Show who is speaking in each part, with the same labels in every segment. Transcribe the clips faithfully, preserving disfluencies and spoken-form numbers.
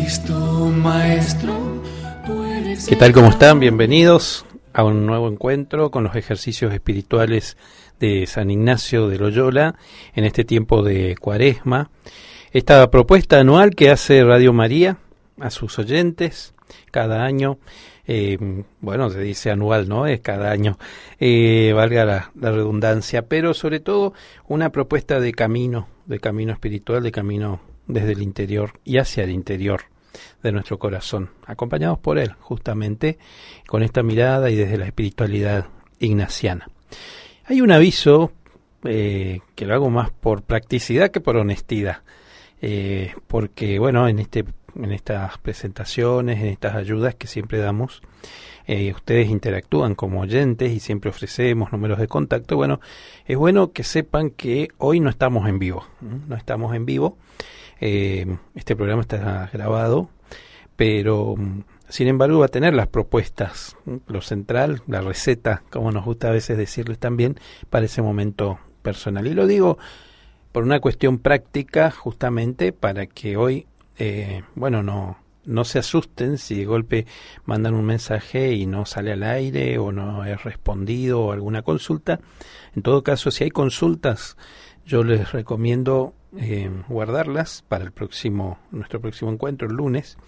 Speaker 1: Cristo Maestro, tú eres.
Speaker 2: ¿Qué tal? ¿Cómo están? Bienvenidos a un nuevo encuentro con los ejercicios espirituales de San Ignacio de Loyola en este tiempo de Cuaresma. Esta propuesta anual que hace Radio María a sus oyentes cada año, eh, bueno, se dice anual, ¿no? Es cada año, eh, valga la, la redundancia, pero sobre todo una propuesta de camino, de camino espiritual, de camino desde el interior y hacia el interior de nuestro corazón, acompañados por él, justamente con esta mirada y desde la espiritualidad ignaciana. Hay un aviso eh, que lo hago más por practicidad que por honestidad, eh, porque bueno, en este en estas presentaciones, en estas ayudas que siempre damos, eh, ustedes interactúan como oyentes y siempre ofrecemos números de contacto. Bueno, es bueno que sepan que hoy no estamos en vivo, ¿no? No estamos en vivo. Eh, este programa está grabado, pero sin embargo va a tener las propuestas, ¿no? Lo central, la receta, como nos gusta a veces decirles también, para ese momento personal. Y lo digo por una cuestión práctica, justamente para que hoy, eh, bueno, no, no se asusten si de golpe mandan un mensaje y no sale al aire o no es respondido o alguna consulta. En todo caso, si hay consultas, yo les recomiendo Eh, guardarlas para el próximo nuestro próximo encuentro el lunes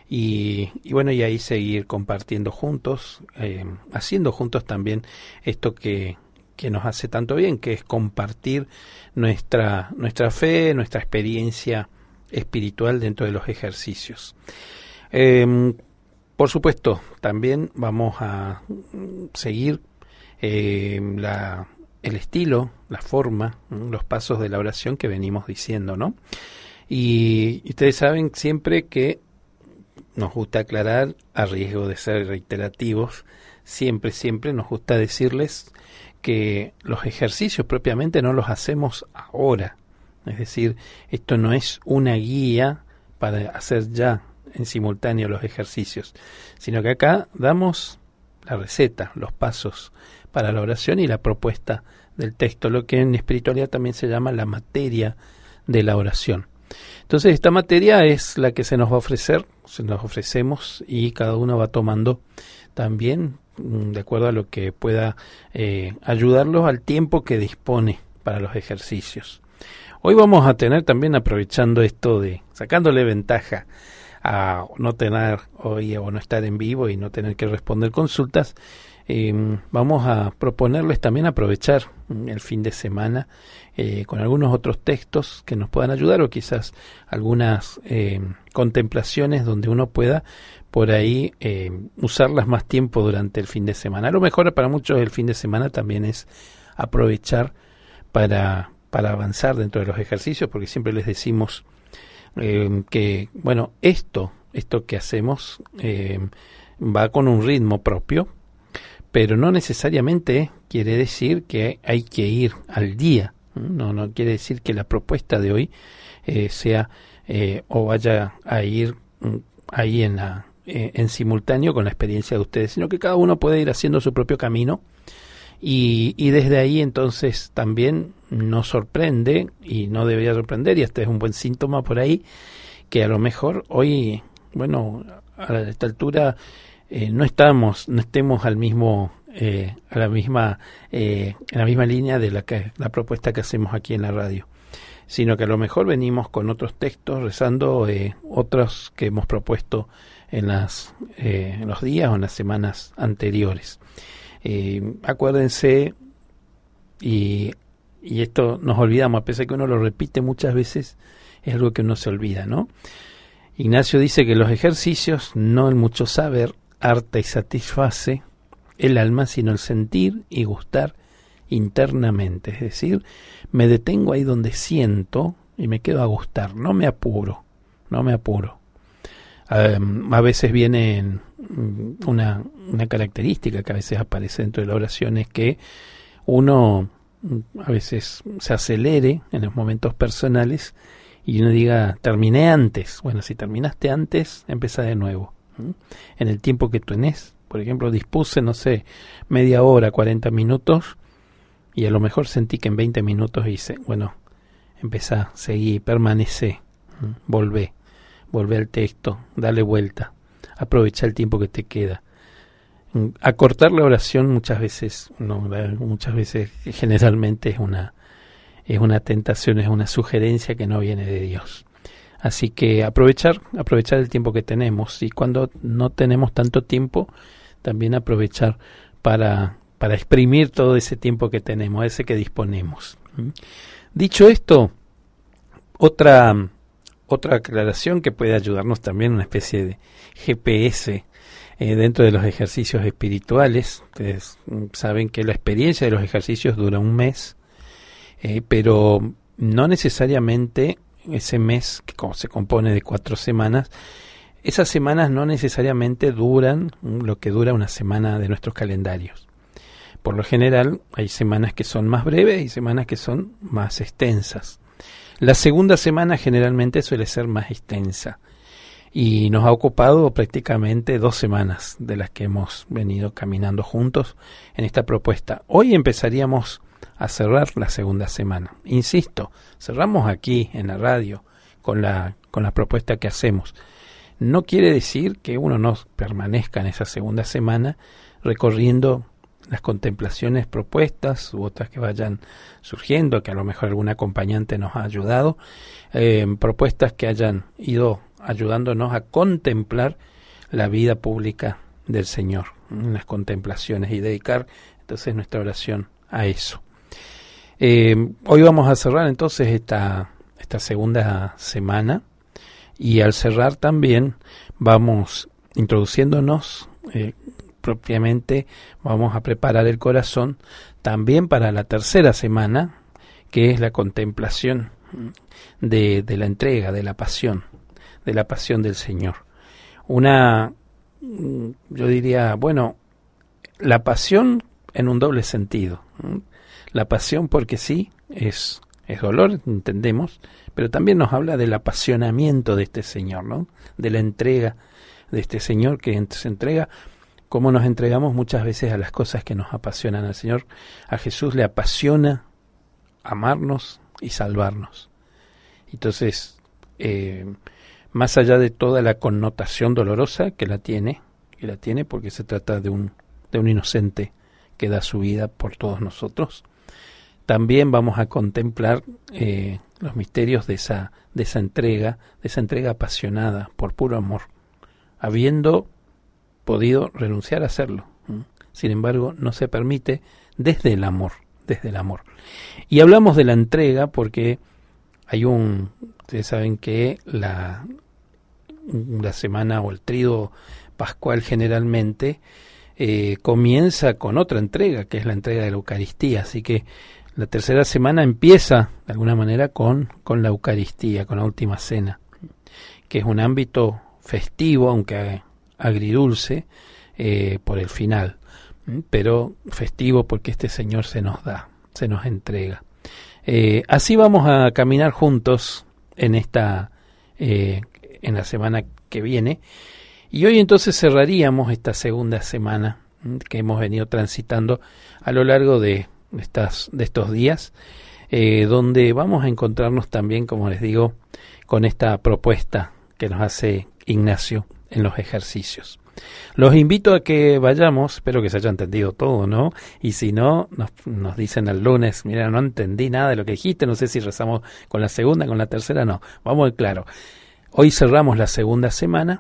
Speaker 2: y, y bueno y ahí seguir compartiendo juntos, eh, haciendo juntos también esto que, que nos hace tanto bien, que es compartir nuestra nuestra fe, nuestra experiencia espiritual dentro de los ejercicios. Eh, por supuesto, también vamos a seguir eh, la el estilo, la forma, los pasos de la oración que venimos diciendo, ¿no? Y, y ustedes saben siempre que nos gusta aclarar, a riesgo de ser reiterativos, siempre, siempre nos gusta decirles que los ejercicios propiamente no los hacemos ahora. Es decir, esto no es una guía para hacer ya en simultáneo los ejercicios, sino que acá damos la receta, los pasos para la oración y la propuesta del texto, lo que en espiritualidad también se llama la materia de la oración. Entonces esta materia es la que se nos va a ofrecer, se nos ofrecemos y cada uno va tomando también de acuerdo a lo que pueda eh, ayudarlos al tiempo que dispone para los ejercicios. Hoy vamos a tener también, aprovechando esto de, sacándole ventaja a no tener hoy o no estar en vivo y no tener que responder consultas, Eh, vamos a proponerles también aprovechar el fin de semana eh, con algunos otros textos que nos puedan ayudar o quizás algunas eh, contemplaciones donde uno pueda por ahí eh, usarlas más tiempo durante el fin de semana. A lo mejor para muchos el fin de semana también es aprovechar para, para avanzar dentro de los ejercicios, porque siempre les decimos eh, que bueno, esto, esto que hacemos eh, va con un ritmo propio, pero no necesariamente quiere decir que hay que ir al día, no, no quiere decir que la propuesta de hoy eh, sea eh, o vaya a ir mm, ahí en, la, eh, en simultáneo con la experiencia de ustedes, sino que cada uno puede ir haciendo su propio camino y, y desde ahí entonces también nos sorprende y no debería sorprender, y este es un buen síntoma por ahí, que a lo mejor hoy, bueno, a esta altura Eh, no estamos, no estemos al mismo, eh, a la misma, eh, en la misma línea de la que la propuesta que hacemos aquí en la radio, sino que a lo mejor venimos con otros textos rezando eh, otros que hemos propuesto en las, eh, en los días o en las semanas anteriores. Eh, acuérdense y y esto nos olvidamos, a pesar de que uno lo repite muchas veces, es algo que uno se olvida, ¿no? Ignacio dice que los ejercicios, no el mucho saber, harta y satisface el alma, sino el sentir y gustar internamente. Es decir, me detengo ahí donde siento y me quedo a gustar, no me apuro, no me apuro. Um, a veces viene una, una característica que a veces aparece dentro de la oración, es que uno a veces se acelere en los momentos personales y uno diga, terminé antes. Bueno, si terminaste antes, empieza de nuevo. ¿Mm? En el tiempo que tenés, por ejemplo, dispuse, no sé, media hora, cuarenta minutos, y a lo mejor sentí que en veinte minutos hice, bueno, empezá, seguí, permanecé, ¿Mm? volvé. volver al texto, darle vuelta, aprovechar el tiempo que te queda. Acortar la oración muchas veces, no, muchas veces generalmente es una, es una tentación, es una sugerencia que no viene de Dios. Así que aprovechar, aprovechar el tiempo que tenemos, y cuando no tenemos tanto tiempo, también aprovechar para, para exprimir todo ese tiempo que tenemos, ese que disponemos. Dicho esto, otra, otra aclaración que puede ayudarnos también, una especie de G P S eh, dentro de los ejercicios espirituales. Ustedes saben que la experiencia de los ejercicios dura un mes, eh, pero no necesariamente ese mes, que se compone de cuatro semanas, esas semanas no necesariamente duran lo que dura una semana de nuestros calendarios. Por lo general hay semanas que son más breves y semanas que son más extensas. La segunda semana generalmente suele ser más extensa y nos ha ocupado prácticamente dos semanas de las que hemos venido caminando juntos en esta propuesta. Hoy empezaríamos a cerrar la segunda semana. Insisto, cerramos aquí en la radio con la, con la propuesta que hacemos. No quiere decir que uno no permanezca en esa segunda semana recorriendo las contemplaciones propuestas u otras que vayan surgiendo, que a lo mejor algún acompañante nos ha ayudado, eh, propuestas que hayan ido ayudándonos a contemplar la vida pública del Señor, en las contemplaciones, y dedicar entonces nuestra oración a eso. Eh, hoy vamos a cerrar entonces esta, esta segunda semana, y al cerrar también vamos introduciéndonos eh, propiamente, vamos a preparar el corazón también para la tercera semana, que es la contemplación de, de la entrega, de la pasión, de la pasión del Señor. Una, yo diría, bueno, la pasión en un doble sentido. La pasión porque sí, es, es dolor, entendemos, pero también nos habla del apasionamiento de este Señor, ¿no? De la entrega de este Señor que se entrega, como nos entregamos muchas veces a las cosas que nos apasionan. Al Señor, a Jesús le apasiona amarnos y salvarnos. Entonces, eh, más allá de toda la connotación dolorosa que la tiene, que la tiene porque se trata de un, de un inocente que da su vida por todos nosotros, también vamos a contemplar eh, los misterios de esa, de esa entrega, de esa entrega apasionada por puro amor, habiendo podido renunciar a hacerlo. Sin embargo, no se permite desde el amor, desde el amor. Y hablamos de la entrega porque hay un, ustedes saben que la, la semana o el tríodo pascual generalmente eh, comienza con otra entrega, que es la entrega de la Eucaristía. Así que la tercera semana empieza de alguna manera con, con la Eucaristía, con la última cena, que es un ámbito festivo, aunque agridulce eh, por el final, pero festivo porque este Señor se nos da, se nos entrega. Eh, así vamos a caminar juntos en esta eh, en la semana que viene, y hoy entonces cerraríamos esta segunda semana que hemos venido transitando a lo largo de estas de estos días, eh, donde vamos a encontrarnos también, como les digo, con esta propuesta que nos hace Ignacio en los ejercicios. Los invito a que vayamos, espero que se haya entendido todo, ¿no? Y si no, nos, nos dicen el lunes, mira, no entendí nada de lo que dijiste, no sé si rezamos con la segunda, con la tercera, no. Vamos claro. Hoy cerramos la segunda semana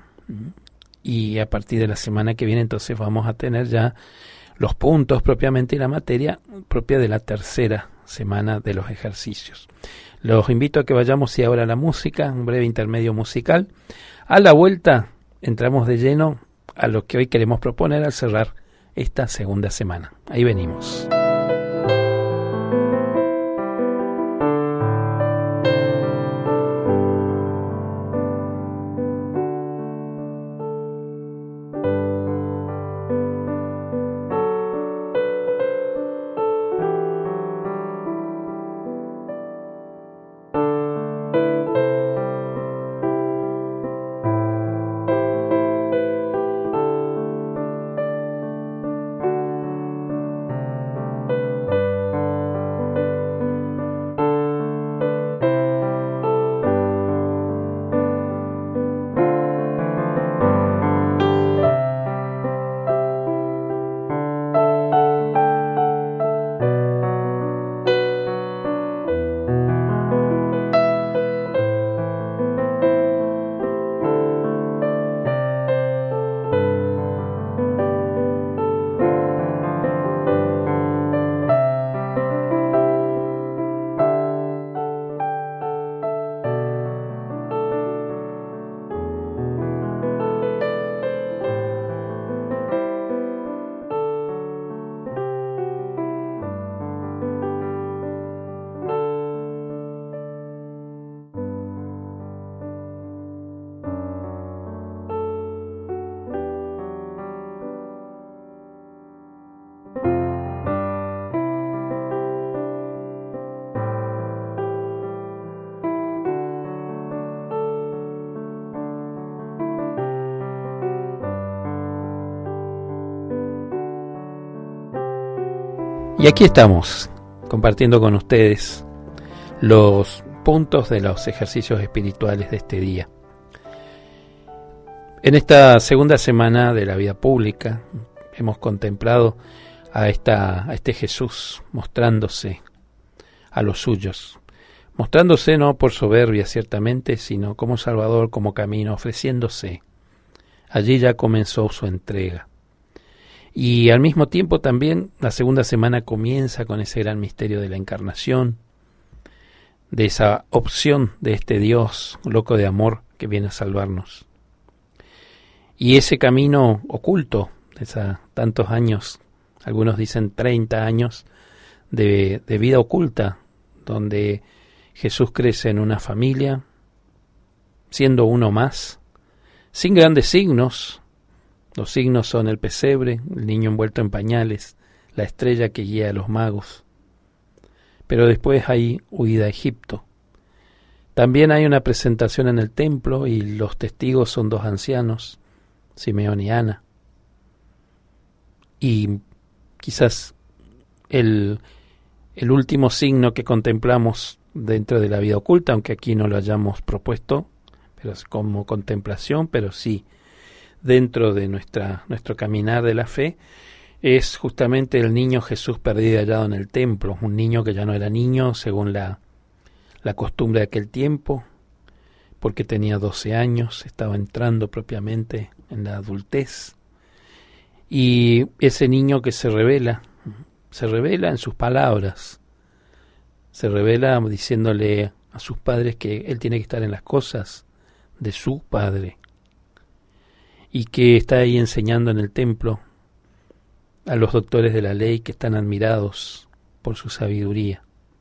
Speaker 2: y a partir de la semana que viene entonces vamos a tener ya los puntos propiamente y la materia propia de la tercera semana de los ejercicios. Los invito a que vayamos y ahora a la música, un breve intermedio musical. A la vuelta entramos de lleno a lo que hoy queremos proponer al cerrar esta segunda semana. Ahí venimos. Y aquí estamos, compartiendo con ustedes los puntos de los ejercicios espirituales de este día. En esta segunda semana de la vida pública hemos contemplado a, esta, a este Jesús mostrándose a los suyos, mostrándose no por soberbia ciertamente, sino como Salvador, como camino, ofreciéndose. Allí ya comenzó su entrega. Y al mismo tiempo también la segunda semana comienza con ese gran misterio de la encarnación, de esa opción de este Dios loco de amor que viene a salvarnos. Y ese camino oculto, de esos tantos años, algunos dicen treinta años, de, de vida oculta, donde Jesús crece en una familia, siendo uno más, sin grandes signos. Los signos son el pesebre, el niño envuelto en pañales, la estrella que guía a los magos. Pero después hay huida a Egipto. También hay una presentación en el templo y los testigos son dos ancianos, Simeón y Ana. Y quizás el, el último signo que contemplamos dentro de la vida oculta, aunque aquí no lo hayamos propuesto, pero es como contemplación, pero sí dentro de nuestra nuestro caminar de la fe, es justamente el niño Jesús perdido y hallado en el templo, un niño que ya no era niño según la, la costumbre de aquel tiempo, porque tenía doce años, estaba entrando propiamente en la adultez, y ese niño que se revela, se revela en sus palabras, se revela diciéndole a sus padres que él tiene que estar en las cosas de su padre, y que está ahí enseñando en el templo a los doctores de la ley que están admirados por su sabiduría.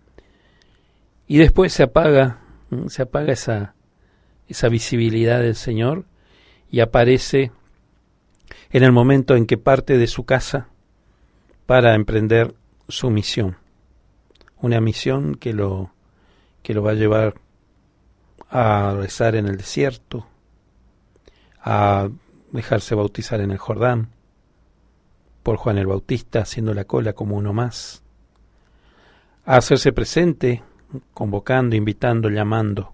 Speaker 2: Y después se apaga, se apaga esa, esa visibilidad del Señor y aparece en el momento en que parte de su casa para emprender su misión. Una misión que lo, que lo va a llevar a rezar en el desierto, a dejarse bautizar en el Jordán por Juan el Bautista, haciendo la cola como uno más, a hacerse presente, convocando, invitando, llamando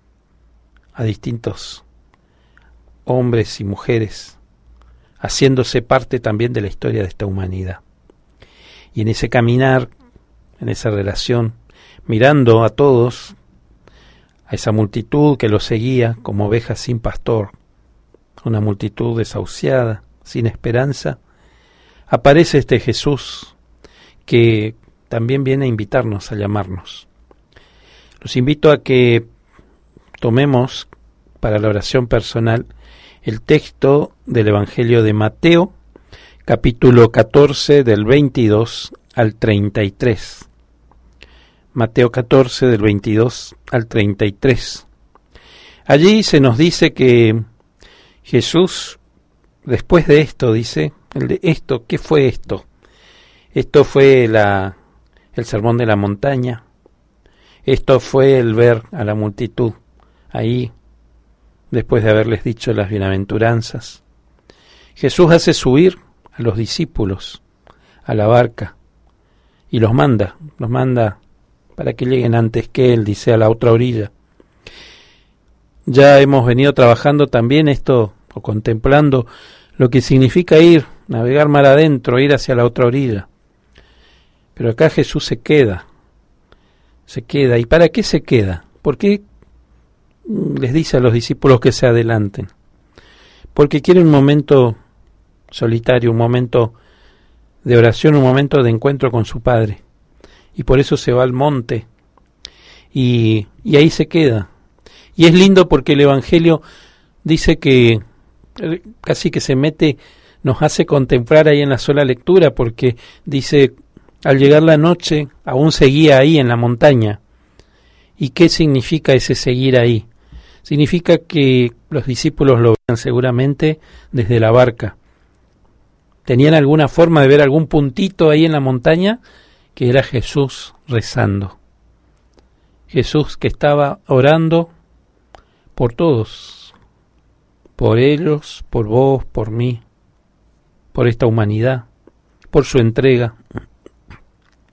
Speaker 2: a distintos hombres y mujeres, haciéndose parte también de la historia de esta humanidad. Y en ese caminar, en esa relación, mirando a todos, a esa multitud que lo seguía como ovejas sin pastor, una multitud desahuciada, sin esperanza, aparece este Jesús que también viene a invitarnos, a llamarnos. Los invito a que tomemos para la oración personal el texto del Evangelio de Mateo, capítulo catorce, del veintidós al treinta y tres. Mateo catorce, del veintidós al treinta y tres. Allí se nos dice que Jesús, después de esto, dice, el de esto, ¿qué fue esto? Esto fue la, el sermón de la montaña, esto fue el ver a la multitud ahí, después de haberles dicho las bienaventuranzas. Jesús hace subir a los discípulos a la barca y los manda, los manda para que lleguen antes que Él, dice, a la otra orilla. Ya hemos venido trabajando también esto, o contemplando lo que significa ir, navegar mar adentro, ir hacia la otra orilla. Pero acá Jesús se queda, se queda. ¿Y para qué se queda? ¿Por qué les dice a los discípulos que se adelanten? Porque quiere un momento solitario, un momento de oración, un momento de encuentro con su Padre. Y por eso se va al monte y, y ahí se queda. Y es lindo porque el Evangelio dice que casi que se mete, nos hace contemplar ahí en la sola lectura, porque dice, al llegar la noche, aún seguía ahí en la montaña. ¿Y qué significa ese seguir ahí? Significa que los discípulos lo veían seguramente desde la barca. Tenían alguna forma de ver algún puntito ahí en la montaña, que era Jesús rezando. Jesús que estaba orando por todos, por ellos, por vos, por mí, por esta humanidad, por su entrega.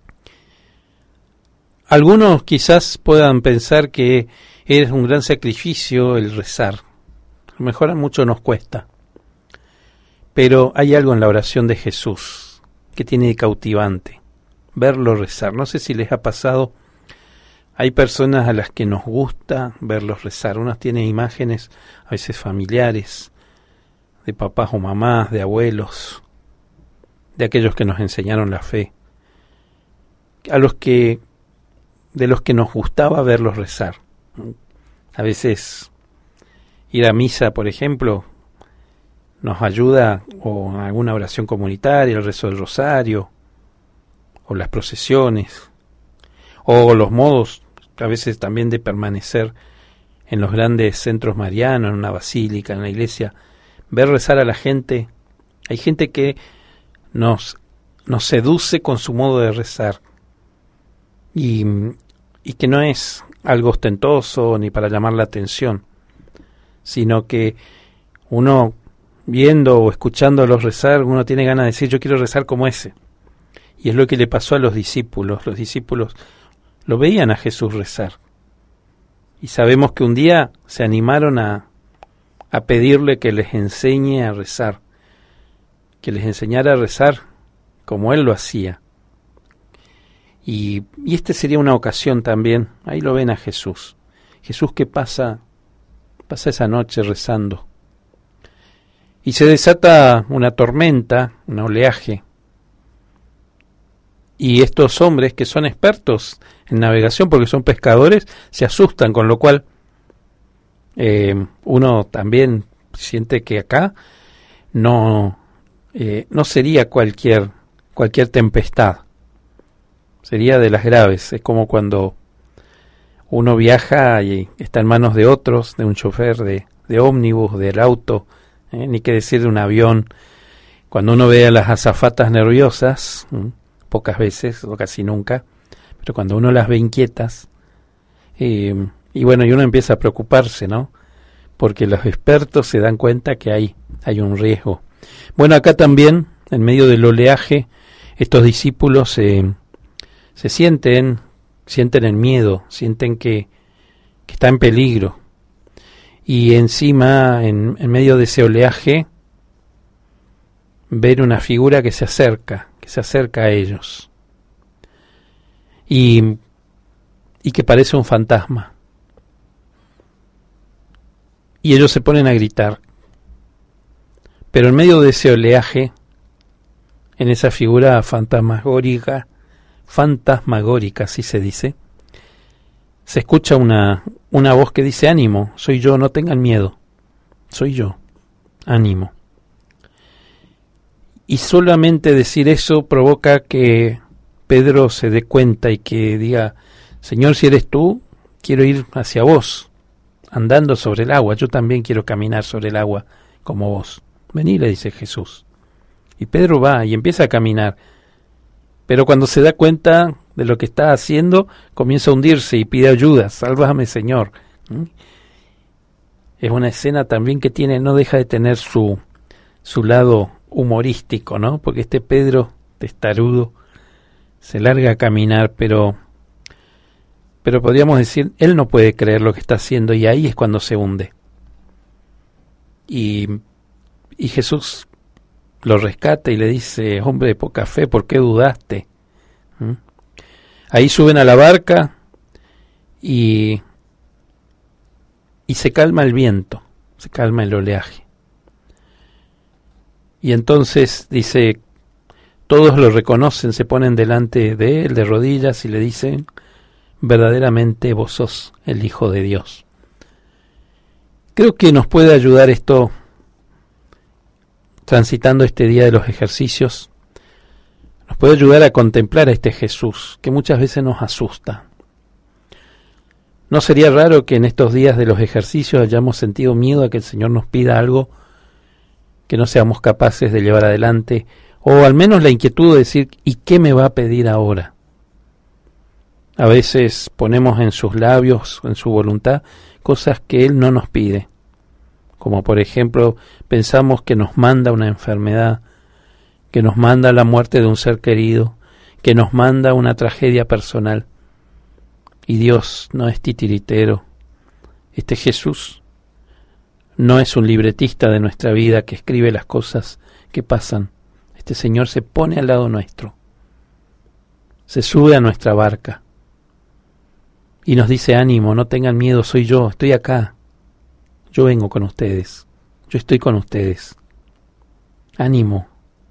Speaker 2: Algunos quizás puedan pensar que es un gran sacrificio el rezar. A lo mejor a mucho nos cuesta. Pero hay algo en la oración de Jesús que tiene de cautivante. Verlo rezar. No sé si les ha pasado. Hay personas a las que nos gusta verlos rezar. Unos tienen imágenes a veces familiares, de papás o mamás, de abuelos, de aquellos que nos enseñaron la fe, a los que, de los que nos gustaba verlos rezar. A veces ir a misa, por ejemplo, nos ayuda, o en alguna oración comunitaria, el rezo del rosario, o las procesiones, o los modos a veces también de permanecer en los grandes centros marianos, en una basílica, en la iglesia, ver rezar a la gente. Hay gente que nos, nos seduce con su modo de rezar, y, y que no es algo ostentoso ni para llamar la atención, sino que uno, viendo o escuchándolos rezar, uno tiene ganas de decir, yo quiero rezar como ese. Y es lo que le pasó a los discípulos. Los discípulos lo veían a Jesús rezar. Y sabemos que un día se animaron a, a pedirle que les enseñe a rezar, que les enseñara a rezar como Él lo hacía. Y, y este sería una ocasión también, ahí lo ven a Jesús. Jesús que pasa, pasa esa noche rezando. Y se desata una tormenta, un oleaje. Y estos hombres que son expertos en navegación porque son pescadores, se asustan, con lo cual eh, uno también siente que acá no, eh, no sería cualquier, cualquier tempestad, sería de las graves. Es como cuando uno viaja y está en manos de otros, de un chofer de, de ómnibus, del auto, eh, ni qué decir de un avión. Cuando uno ve a las azafatas nerviosas, ¿eh? pocas veces o casi nunca, pero cuando uno las ve inquietas, eh, y bueno, y uno empieza a preocuparse, ¿no? Porque los expertos se dan cuenta que hay, hay un riesgo. Bueno, acá también, en medio del oleaje, estos discípulos eh, se sienten, sienten el miedo, sienten que, que está en peligro. Y encima, en, en medio de ese oleaje, ven una figura que se acerca, que se acerca a ellos. Y, y que parece un fantasma. Y ellos se ponen a gritar. Pero en medio de ese oleaje, en esa figura fantasmagórica, fantasmagórica, así se dice, se escucha una, una voz que dice, ánimo, soy yo, no tengan miedo, soy yo, ánimo. Y solamente decir eso provoca que Pedro se dé cuenta y que diga, Señor, si eres tú, quiero ir hacia vos, andando sobre el agua, yo también quiero caminar sobre el agua como vos. Vení, le dice Jesús. Y Pedro va y empieza a caminar, pero cuando se da cuenta de lo que está haciendo, comienza a hundirse y pide ayuda, sálvame, Señor. ¿Mm? Es una escena también que tiene, no deja de tener su, su lado humorístico, ¿no? Porque este Pedro, testarudo, se larga a caminar, pero pero podríamos decir, él no puede creer lo que está haciendo, y ahí es cuando se hunde. Y, y Jesús lo rescata y le dice, hombre de poca fe, ¿por qué dudaste? ¿Mm? Ahí suben a la barca y, y se calma el viento, se calma el oleaje. Y entonces dice, todos lo reconocen, se ponen delante de él de rodillas y le dicen, verdaderamente vos sos el Hijo de Dios. Creo que nos puede ayudar esto, transitando este día de los ejercicios, nos puede ayudar a contemplar a este Jesús, que muchas veces nos asusta. ¿No sería raro que en estos días de los ejercicios hayamos sentido miedo a que el Señor nos pida algo que no seamos capaces de llevar adelante, o al menos la inquietud de decir, ¿y qué me va a pedir ahora? A veces ponemos en sus labios, en su voluntad, cosas que Él no nos pide, como por ejemplo pensamos que nos manda una enfermedad, que nos manda la muerte de un ser querido, que nos manda una tragedia personal, Y Dios no es titiritero. Este Jesús no es un libretista de nuestra vida que escribe las cosas que pasan. Este Señor se pone al lado nuestro, se sube a nuestra barca y nos dice: ánimo, no tengan miedo, soy yo, estoy acá, yo vengo con ustedes, yo estoy con ustedes, ánimo.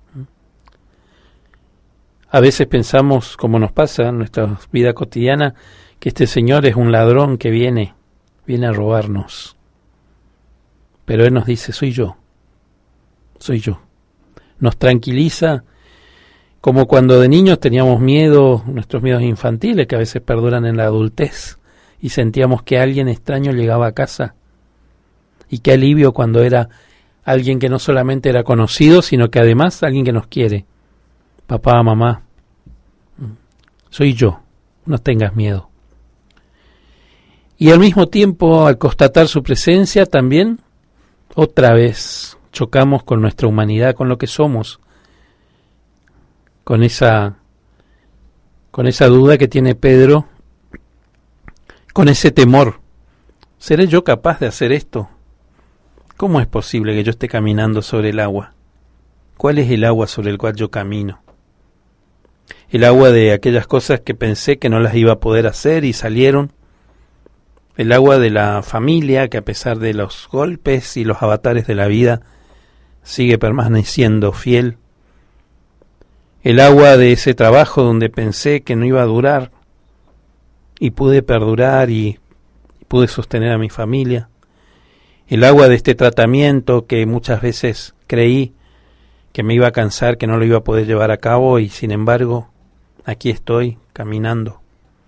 Speaker 2: A veces pensamos, como nos pasa en nuestra vida cotidiana, que este Señor es un ladrón que viene, viene a robarnos. Pero Él nos dice: soy yo, soy yo. Nos tranquiliza, como cuando de niños teníamos miedo, nuestros miedos infantiles, que a veces perduran en la adultez, y sentíamos que alguien extraño llegaba a casa. Y qué alivio cuando era alguien que no solamente era conocido, sino que además alguien que nos quiere. Papá, mamá, soy yo, no tengas miedo. Y al mismo tiempo, al constatar su presencia, también, otra vez, chocamos con nuestra humanidad, con lo que somos, con esa, con esa duda que tiene Pedro, con ese temor. ¿Seré yo capaz de hacer esto? ¿Cómo es posible que yo esté caminando sobre el agua? ¿Cuál es el agua sobre el cual yo camino? El agua de aquellas cosas que pensé que no las iba a poder hacer y salieron. El agua de la familia que, a pesar de los golpes y los avatares de la vida, sigue permaneciendo fiel. El agua de ese trabajo donde pensé que no iba a durar y pude perdurar y pude sostener a mi familia. El agua de este tratamiento que muchas veces creí que me iba a cansar, que no lo iba a poder llevar a cabo, y sin embargo aquí estoy caminando.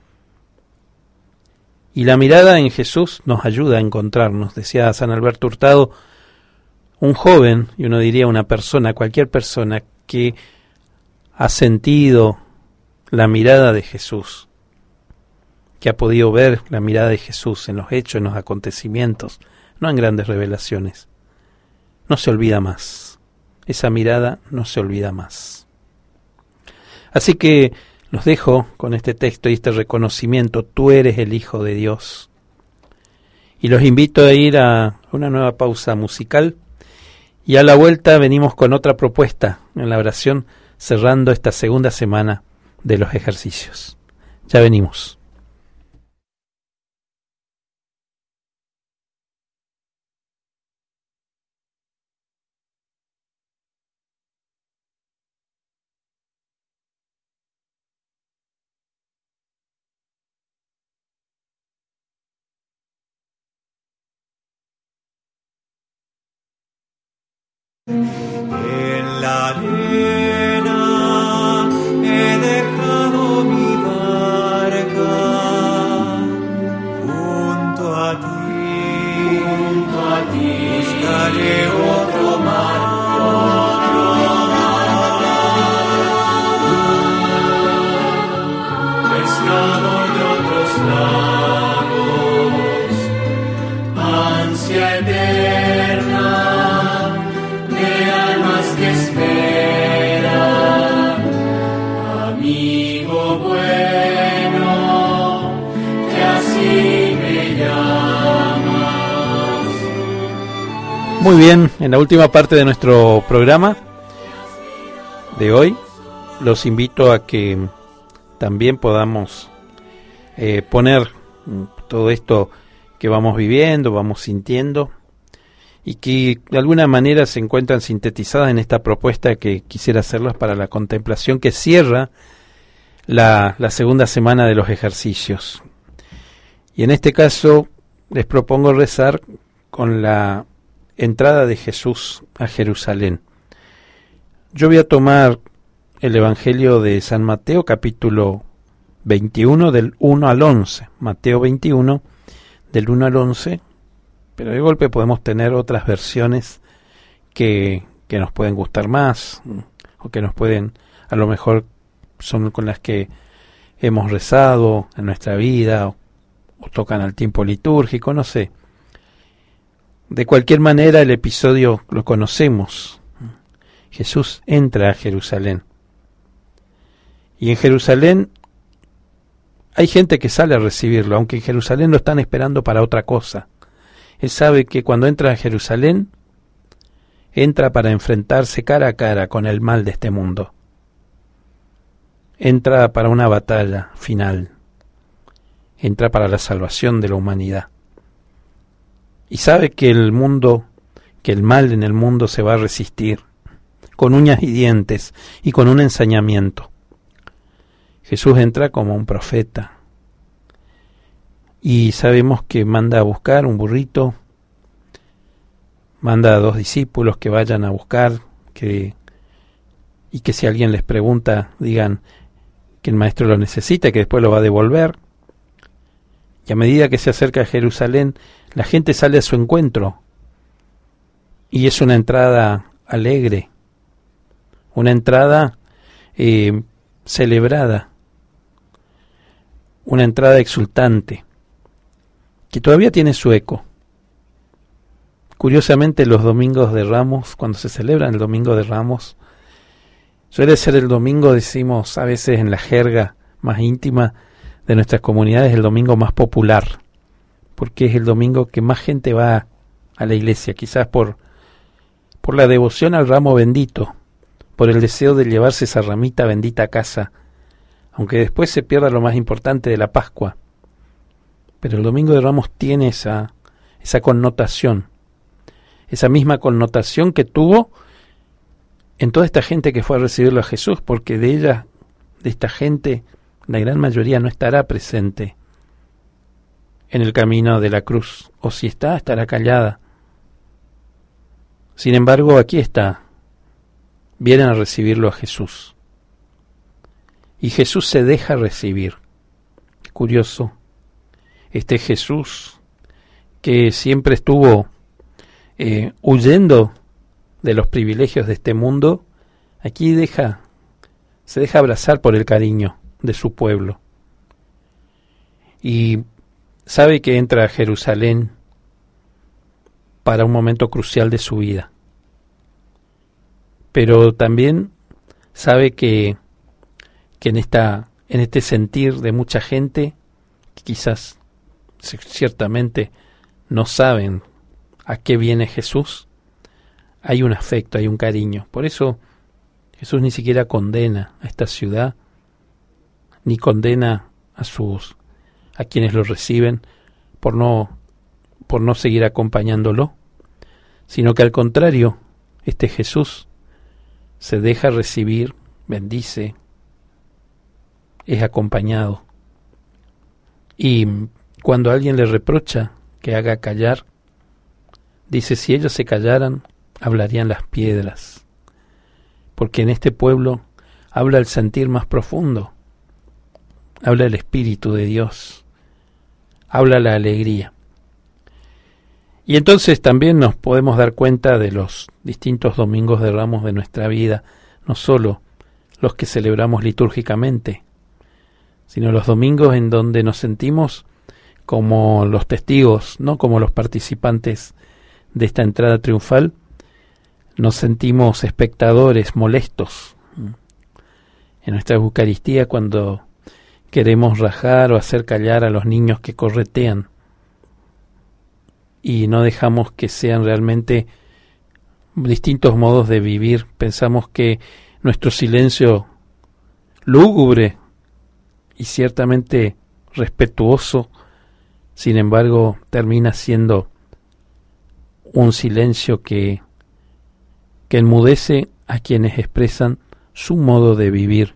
Speaker 2: Y la mirada en Jesús nos ayuda a encontrarnos. Decía San Alberto Hurtado: un joven, y uno diría una persona, cualquier persona que ha sentido la mirada de Jesús, que ha podido ver la mirada de Jesús en los hechos, en los acontecimientos, no en grandes revelaciones, no se olvida más. Esa mirada no se olvida más. Así que los dejo con este texto y este reconocimiento: tú eres el Hijo de Dios. Y los invito a ir a una nueva pausa musical, y a la vuelta venimos con otra propuesta en la oración, cerrando esta segunda semana de los ejercicios. Ya venimos.
Speaker 3: En la arena he dejado mi barca, junto a ti, junto a ti buscaré otro mar, otro mar, pescador de otros lagos, ansia eterna de almas que esperan, amigo bueno, que así me llamas.
Speaker 2: Muy bien, en la última parte de nuestro programa de hoy, los invito a que también podamos eh, poner todo esto que vamos viviendo, vamos sintiendo, y que de alguna manera se encuentran sintetizadas en esta propuesta que quisiera hacerlas para la contemplación que cierra la, la segunda semana de los ejercicios. Y en este caso les propongo rezar con la entrada de Jesús a Jerusalén. Yo voy a tomar el Evangelio de San Mateo, capítulo veintiuno, del uno al once. Mateo veintiuno, del uno al once. Pero de golpe podemos tener otras versiones que, que nos pueden gustar más, o que nos pueden, a lo mejor son con las que hemos rezado en nuestra vida, o, o tocan al tiempo litúrgico, no sé. De cualquier manera, el episodio lo conocemos. Jesús entra a Jerusalén. Y en Jerusalén hay gente que sale a recibirlo, aunque en Jerusalén lo están esperando para otra cosa. Él sabe que cuando entra a Jerusalén, entra para enfrentarse cara a cara con el mal de este mundo. Entra para una batalla final. Entra para la salvación de la humanidad. Y sabe que el mundo, que el mal en el mundo se va a resistir, con uñas y dientes y con un ensañamiento. Jesús entra como un profeta. Y sabemos que manda a buscar un burrito, manda a dos discípulos que vayan a buscar, que, y que si alguien les pregunta, digan que el maestro lo necesita y que después lo va a devolver. Y a medida que se acerca a Jerusalén, la gente sale a su encuentro. Y es una entrada alegre, una entrada eh, celebrada, una entrada exultante, que todavía tiene su eco. Curiosamente, los domingos de Ramos, cuando se celebran el domingo de Ramos, suele ser el domingo, decimos a veces en la jerga más íntima de nuestras comunidades, el domingo más popular, porque es el domingo que más gente va a la iglesia, quizás por, por la devoción al ramo bendito, por el deseo de llevarse esa ramita bendita a casa, aunque después se pierda lo más importante de la Pascua. Pero el domingo de Ramos tiene esa, esa connotación, esa misma connotación que tuvo en toda esta gente que fue a recibirlo a Jesús, porque de ella, de esta gente, la gran mayoría no estará presente en el camino de la cruz, o si está, estará callada. Sin embargo, aquí está, vienen a recibirlo a Jesús. Y Jesús se deja recibir. Curioso, este Jesús que siempre estuvo eh, huyendo de los privilegios de este mundo, aquí deja, se deja abrazar por el cariño de su pueblo. Y sabe que entra a Jerusalén para un momento crucial de su vida. Pero también sabe que, que en, esta, en este sentir de mucha gente, que quizás ciertamente no saben a qué viene Jesús, hay un afecto, hay un cariño. Por eso Jesús ni siquiera condena a esta ciudad, ni condena a sus a quienes lo reciben por no por no seguir acompañándolo, sino que al contrario, este Jesús se deja recibir, bendice, es acompañado. Y cuando alguien le reprocha que haga callar, dice, si ellos se callaran, hablarían las piedras, porque en este pueblo habla el sentir más profundo, habla el Espíritu de Dios, habla la alegría. Y entonces también nos podemos dar cuenta de los distintos domingos de Ramos de nuestra vida, no solo los que celebramos litúrgicamente, sino los domingos en donde nos sentimos como los testigos, no como los participantes de esta entrada triunfal, nos sentimos espectadores molestos en nuestra Eucaristía cuando queremos rajar o hacer callar a los niños que corretean y no dejamos que sean realmente distintos modos de vivir. Pensamos que nuestro silencio lúgubre y ciertamente respetuoso, sin embargo, termina siendo un silencio que, que enmudece a quienes expresan su modo de vivir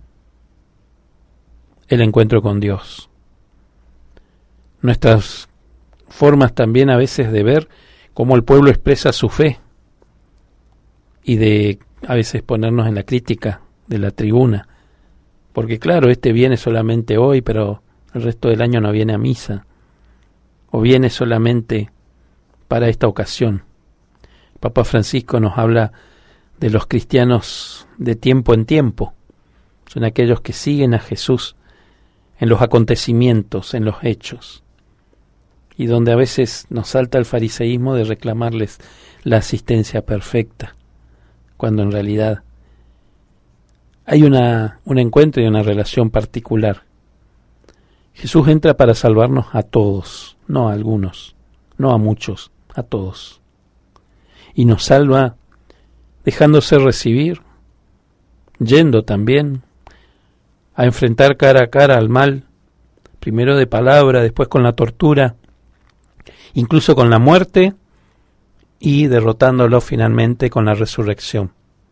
Speaker 2: el encuentro con Dios. Nuestras formas también a veces de ver cómo el pueblo expresa su fe y de a veces ponernos en la crítica de la tribuna, porque claro, este viene solamente hoy, pero el resto del año no viene a misa, o viene solamente para esta ocasión. Papa Francisco nos habla de los cristianos de tiempo en tiempo, son aquellos que siguen a Jesús en los acontecimientos, en los hechos, y donde a veces nos salta el fariseísmo de reclamarles la asistencia perfecta, cuando en realidad hay una, un encuentro y una relación particular. Jesús entra para salvarnos a todos, no a algunos, no a muchos, a todos. Y nos salva dejándose recibir, yendo también a enfrentar cara a cara al mal, primero de palabra, después con la tortura, incluso con la muerte, y derrotándolo finalmente con la resurrección.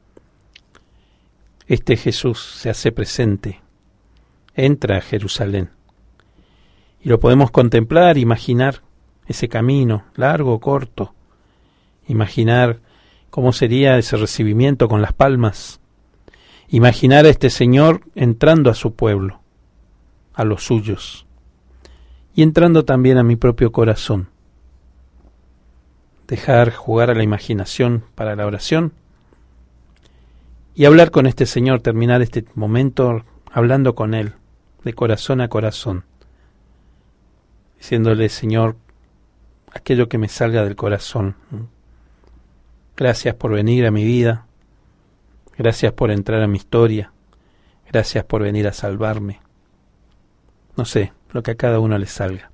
Speaker 2: Este Jesús se hace presente, entra a Jerusalén, y lo podemos contemplar, imaginar ese camino, largo o corto, imaginar cómo sería ese recibimiento con las palmas, imaginar a este Señor entrando a su pueblo, a los suyos, y entrando también a mi propio corazón. Dejar jugar a la imaginación para la oración y hablar con este Señor, terminar este momento hablando con Él, de corazón a corazón, diciéndole: Señor, aquello que me salga del corazón. Gracias por venir a mi vida, gracias por entrar a mi historia, gracias por venir a salvarme. No sé, lo que a cada uno le salga.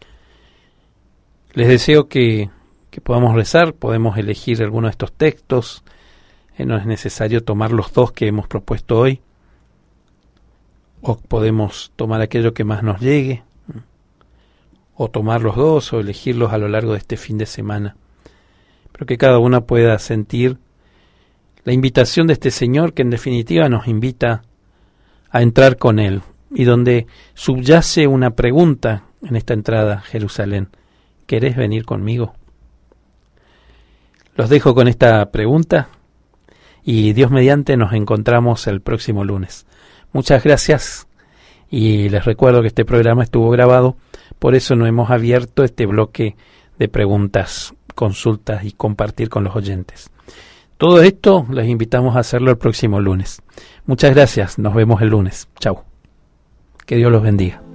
Speaker 2: Les deseo que, que podamos rezar, podemos elegir alguno de estos textos, eh, no es necesario tomar los dos que hemos propuesto hoy, o podemos tomar aquello que más nos llegue, o tomar los dos, o elegirlos a lo largo de este fin de semana. Pero que cada uno pueda sentir la invitación de este Señor, que en definitiva nos invita a entrar con Él, y donde subyace una pregunta en esta entrada a Jerusalén: ¿querés venir conmigo? Los dejo con esta pregunta, y Dios mediante nos encontramos el próximo lunes. Muchas gracias, y les recuerdo que este programa estuvo grabado, por eso no hemos abierto este bloque de preguntas, consultas y compartir con los oyentes. Todo esto les invitamos a hacerlo el próximo lunes. Muchas gracias, nos vemos el lunes. Chau. Que Dios los bendiga.